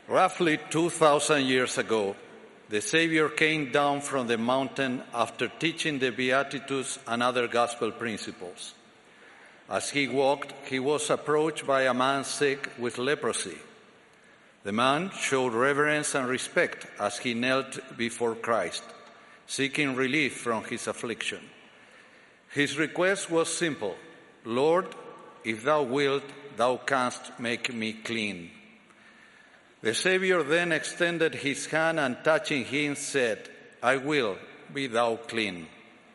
Roughly 2,000 years ago, the Savior came down from the mountain after teaching the Beatitudes and other gospel principles. As he walked, he was approached by a man sick with leprosy. The man showed reverence and respect as he knelt before Christ, seeking relief from his affliction. His request was simple: "Lord, if thou wilt, thou canst make me clean." The Savior then extended his hand and touching him said, "I will, be thou clean."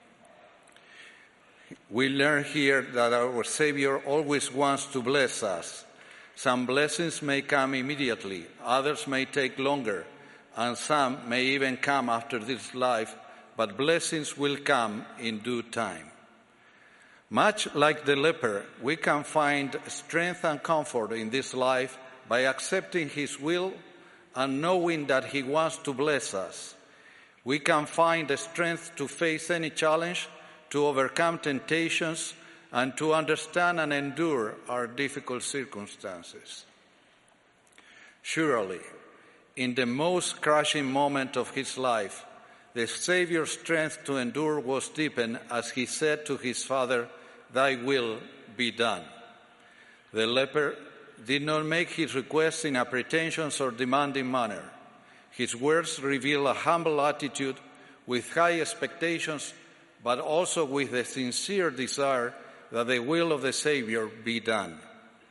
We learn here that our Savior always wants to bless us. Some blessings may come immediately, others may take longer, and some may even come after this life, but blessings will come in due time. Much like the leper, we can find strength and comfort in this life by accepting his will and knowing that he wants to bless us. We can find the strength to face any challenge, to overcome temptations, and to understand and endure our difficult circumstances. Surely, in the most crushing moment of his life, the Savior's strength to endure was deepened as he said to his Father, "Thy will be done." The leper did not make his request in a pretentious or demanding manner. His words reveal a humble attitude with high expectations, but also with a sincere desire that the will of the Savior be done.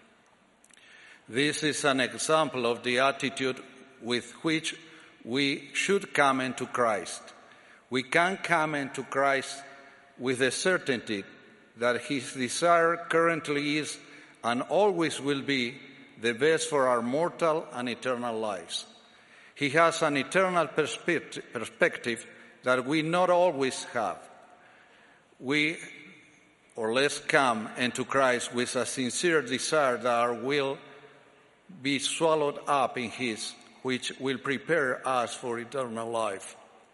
This is an example of the attitude with which we should come into Christ. We can come into Christ with the certainty that his desire currently is and always will be the best for our mortal and eternal lives. He has an eternal perspective that we not always have. Let's come into Christ with a sincere desire that our will be swallowed up in his, which will prepare us for eternal life.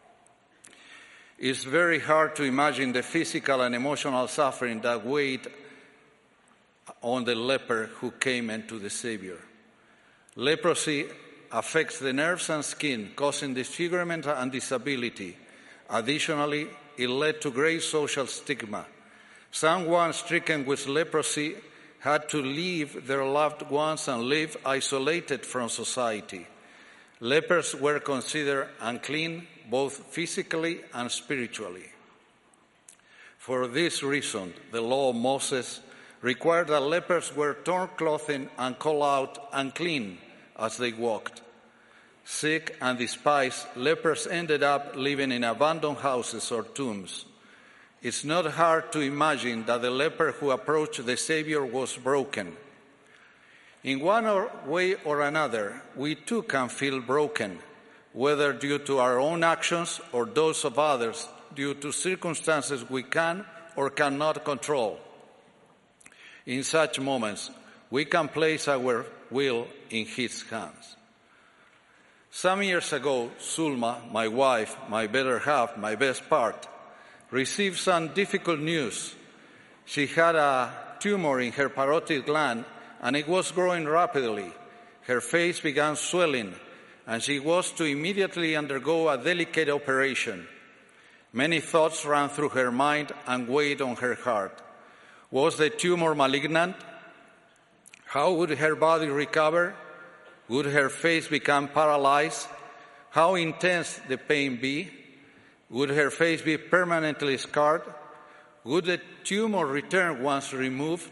It's very hard to imagine the physical and emotional suffering that weighed on the leper who came into the Savior. Leprosy affects the nerves and skin, causing disfigurement and disability. Additionally, it led to great social stigma. Someone stricken with leprosy had to leave their loved ones and live isolated from society. Lepers were considered unclean, both physically and spiritually. For this reason, the law of Moses required that lepers wear torn clothing and call out "unclean" as they walked. Sick and despised, lepers ended up living in abandoned houses or tombs. It's not hard to imagine that the leper who approached the Savior was broken. In one way or another, we too can feel broken, whether due to our own actions or those of others, due to circumstances we can or cannot control. In such moments, we can place our will in his hands. Some years ago, Sulma, my wife, my better half, my best part, received some difficult news. She had a tumor in her parotid gland, and it was growing rapidly. Her face began swelling, and she was to immediately undergo a delicate operation. Many thoughts ran through her mind and weighed on her heart. Was the tumor malignant? How would her body recover? Would her face become paralyzed? How intense the pain be? Would her face be permanently scarred? Would the tumor return once removed?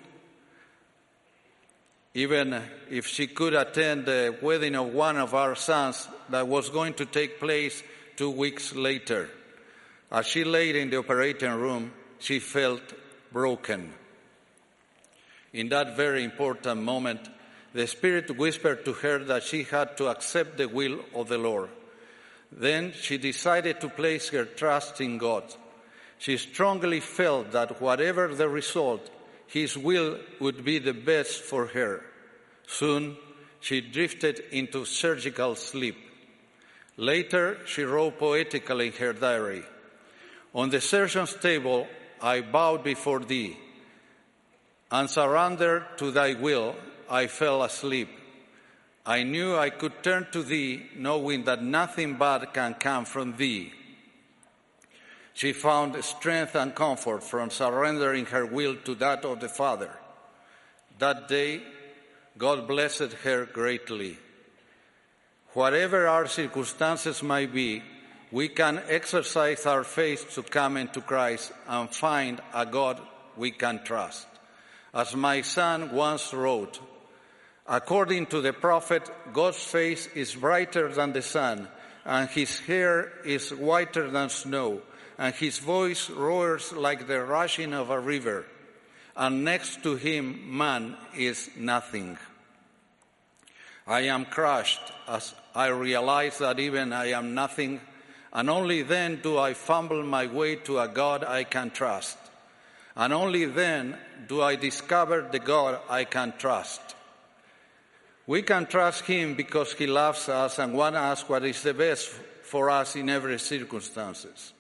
Even if she could attend the wedding of one of our sons that was going to take place 2 weeks later, as she lay in the operating room, she felt broken. In that very important moment, the Spirit whispered to her that she had to accept the will of the Lord. Then she decided to place her trust in God. She strongly felt that whatever the result, His will would be the best for her. Soon, she drifted into surgical sleep. Later, she wrote poetically in her diary, "On the surgeon's table, I bowed before thee, and surrendered to thy will, I fell asleep. I knew I could turn to thee, knowing that nothing bad can come from thee. She found strength and comfort from surrendering her will to that of the Father. That day, God blessed her greatly. Whatever our circumstances might be, we can exercise our faith to come into Christ and find a God we can trust. As my son once wrote, according to the prophet, God's face is brighter than the sun, and his hair is whiter than snow, and his voice roars like the rushing of a river. And next to him, man is nothing. I am crushed as I realize that even I am nothing, and only then do I fumble my way to a God I can trust. And only then do I discover the God I can trust. We can trust him because he loves us and wants us what is the best for us in every circumstance.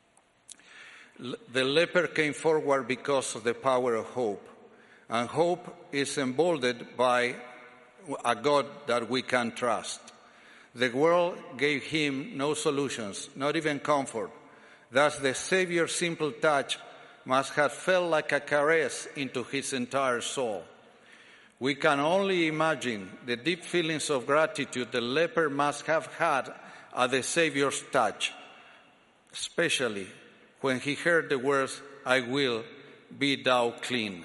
The leper came forward because of the power of hope, and hope is emboldened by a God that we can trust. The world gave him no solutions, not even comfort. Thus the Savior's simple touch must have felt like a caress into his entire soul. We can only imagine the deep feelings of gratitude the leper must have had at the Savior's touch, especially when he heard the words, "I will, be thou clean."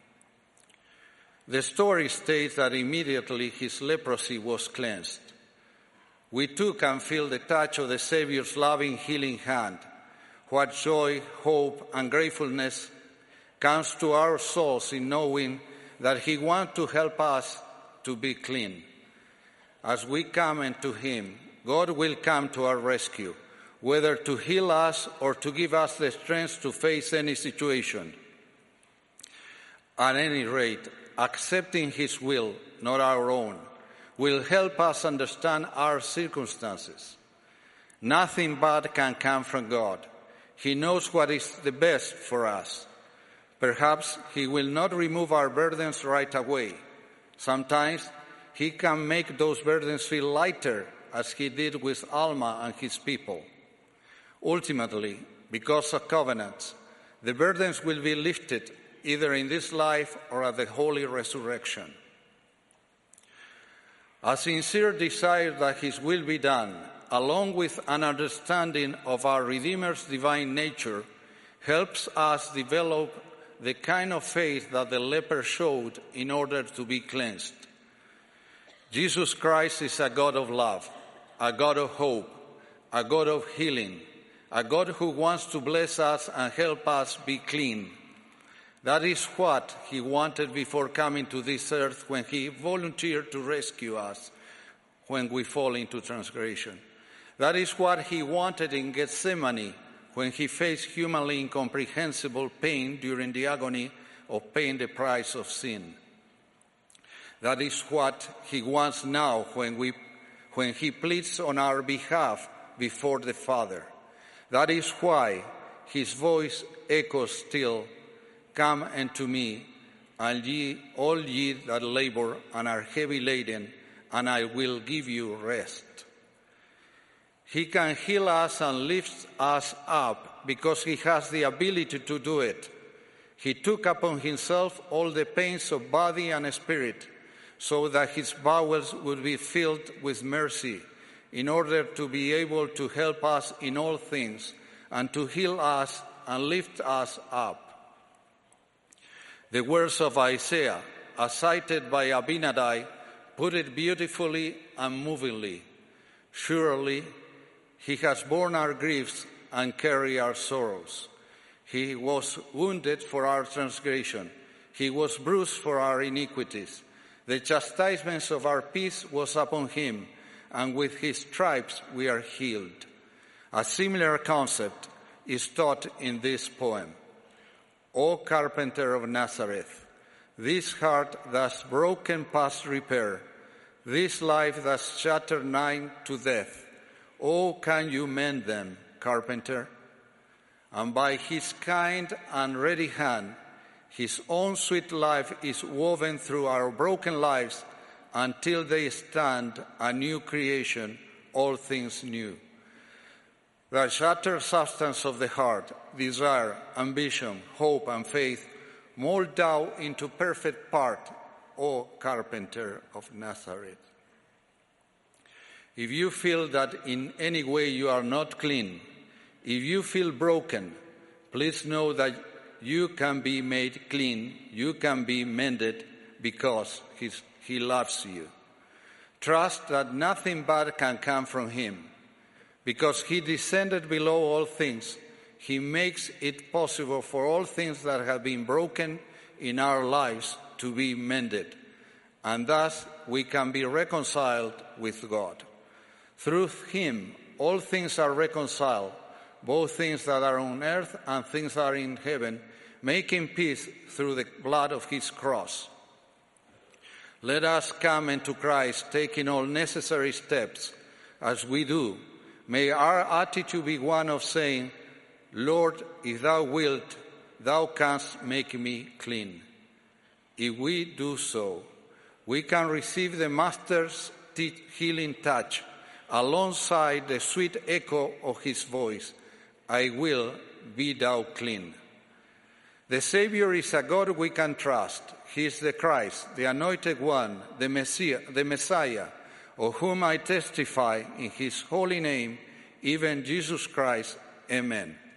The story states that immediately his leprosy was cleansed. We too can feel the touch of the Savior's loving, healing hand. What joy, hope, and gratefulness comes to our souls in knowing that he wants to help us to be clean. As we come into him, God will come to our rescue, whether to heal us or to give us the strength to face any situation. At any rate, accepting his will, not our own, will help us understand our circumstances. Nothing bad can come from God. He knows what is the best for us. Perhaps he will not remove our burdens right away. Sometimes he can make those burdens feel lighter, as he did with Alma and his people. Ultimately, because of covenants, the burdens will be lifted either in this life or at the holy resurrection. A sincere desire that his will be done, along with an understanding of our Redeemer's divine nature, helps us develop the kind of faith that the leper showed in order to be cleansed. Jesus Christ is a God of love, a God of hope, a God of healing, a God who wants to bless us and help us be clean. That is what he wanted before coming to this earth when he volunteered to rescue us when we fall into transgression. That is what he wanted in Gethsemane when he faced humanly incomprehensible pain during the agony of paying the price of sin. That is what he wants now when he pleads on our behalf before the Father. That is why his voice echoes still, "Come unto me, all ye that labor and are heavy laden, and I will give you rest." He can heal us and lift us up because he has the ability to do it. He took upon himself all the pains of body and spirit so that his bowels would be filled with mercy in order to be able to help us in all things and to heal us and lift us up. The words of Isaiah, as cited by Abinadi, put it beautifully and movingly. "Surely he has borne our griefs and carried our sorrows. He was wounded for our transgression. He was bruised for our iniquities. The chastisement of our peace was upon him, and with his stripes we are healed." A similar concept is taught in this poem. "O carpenter of Nazareth, this heart thus broken past repair, this life thus shattered nigh to death. Oh, can you mend them, carpenter?" And by his kind and ready hand, his own sweet life is woven through our broken lives until they stand a new creation, all things new. The shattered substance of the heart, desire, ambition, hope, and faith, mold thou into perfect part, O carpenter of Nazareth. If you feel that in any way you are not clean, if you feel broken, please know that you can be made clean, you can be mended because He loves you. Trust that nothing bad can come from Him. Because He descended below all things, He makes it possible for all things that have been broken in our lives to be mended. And thus we can be reconciled with God. Through Him, all things are reconciled, both things that are on earth and things that are in heaven, making peace through the blood of His cross. Let us come into Christ, taking all necessary steps. As we do, may our attitude be one of saying, Lord, if thou wilt, thou canst make me clean. If we do so, we can receive the Master's healing touch alongside the sweet echo of His voice, I will, be thou clean. The Savior is a God we can trust. He is the Christ, the Anointed One, the Messiah, of whom I testify in His holy name, even Jesus Christ. Amen.